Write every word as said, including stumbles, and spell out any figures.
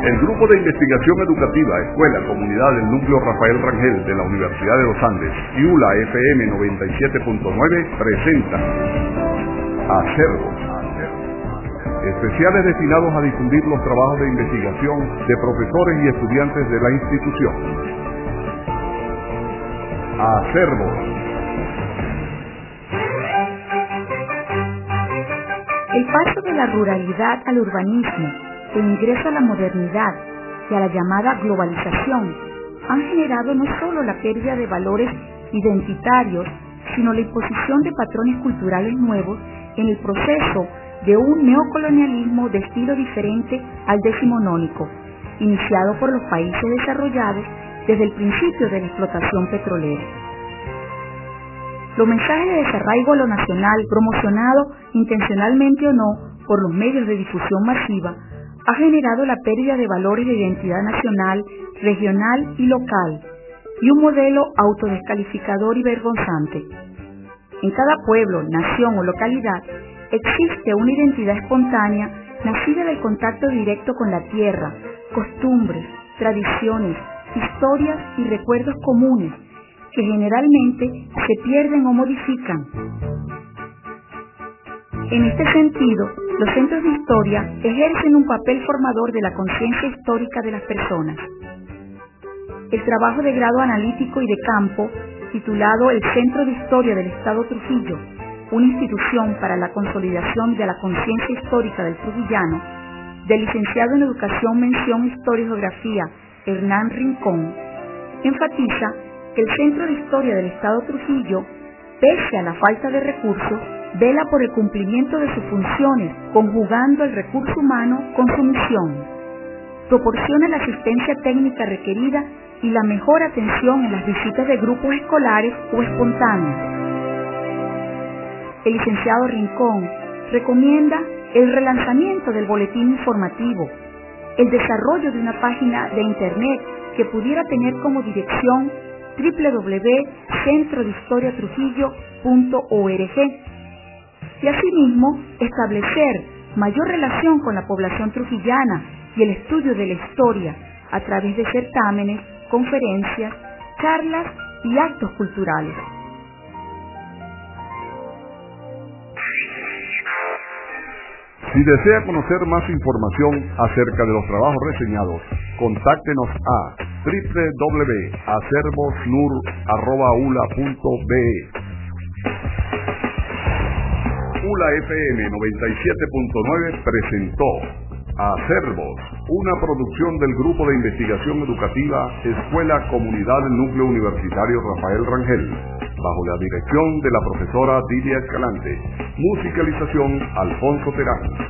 El Grupo de Investigación Educativa, Escuela, Comunidad del Núcleo Rafael Rangel de la Universidad de los Andes y U L A F M noventa y siete punto nueve presenta Acervos, especiales destinados a difundir los trabajos de investigación de profesores y estudiantes de la institución. Acervos. El paso de la ruralidad al urbanismo, el ingreso a la modernidad y a la llamada globalización han generado no solo la pérdida de valores identitarios, sino la imposición de patrones culturales nuevos en el proceso de un neocolonialismo de estilo diferente al decimonónico, iniciado por los países desarrollados desde el principio de la explotación petrolera. Los mensajes de desarraigo a lo nacional, promocionados intencionalmente o no por los medios de difusión masiva, ha generado la pérdida de valores de identidad nacional, regional y local, y un modelo autodescalificador y vergonzante. En cada pueblo, nación o localidad existe una identidad espontánea nacida del contacto directo con la tierra, costumbres, tradiciones, historias y recuerdos comunes que generalmente se pierden o modifican. En este sentido, los centros de historia ejercen un papel formador de la conciencia histórica de las personas. El trabajo de grado analítico y de campo, titulado El Centro de Historia del Estado Trujillo, una institución para la consolidación de la conciencia histórica del trujillano, del licenciado en Educación Mención Historia y Geografía Hernán Rincón, enfatiza que el Centro de Historia del Estado Trujillo, pese a la falta de recursos, vela por el cumplimiento de sus funciones, conjugando el recurso humano con su misión. Proporciona la asistencia técnica requerida y la mejor atención en las visitas de grupos escolares o espontáneos. El licenciado Rincón recomienda el relanzamiento del boletín informativo, el desarrollo de una página de internet que pudiera tener como dirección doble u doble u doble u punto centro de historia trujillo punto org y asimismo establecer mayor relación con la población trujillana y el estudio de la historia a través de certámenes, conferencias, charlas y actos culturales. Si desea conocer más información acerca de los trabajos reseñados, contáctenos a doble u doble u doble u punto acervosnur arroba u l a punto b e. U L A F M noventa y siete punto nueve presentó Acervos, una producción del Grupo de Investigación Educativa Escuela Comunidad del Núcleo Universitario Rafael Rangel, bajo la dirección de la profesora Dilia Escalante. Musicalización Alfonso Terán.